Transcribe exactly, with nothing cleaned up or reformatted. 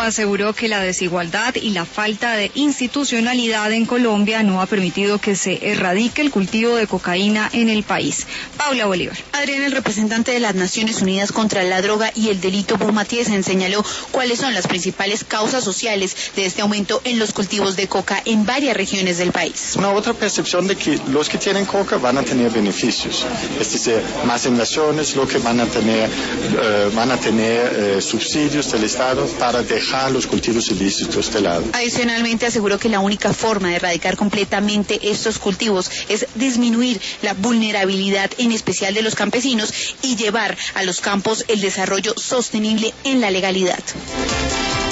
aseguró que la desigualdad y la falta de institucionalidad en Colombia no ha permitido que se erradique el cultivo de cocaína en el país. Paula Bolívar. Adrián, el representante de las Naciones Unidas contra la Droga y el Delito, Bo Mathiesen, señaló cuáles son las principales causas sociales de este aumento en los cultivos de coca en varias regiones del país. Una otra percepción de que los que tienen coca van a tener beneficios, es decir, más inversiones, lo que van a tener, eh, van a tener eh, subsidios del Estado para dejar los cultivos ilícitos de lado. Adicionalmente, aseguró que la única forma de erradicar completamente estos cultivos es disminuir la vulnerabilidad, en especial de los campesinos, y llevar a los campos el desarrollo sostenible en la legalidad.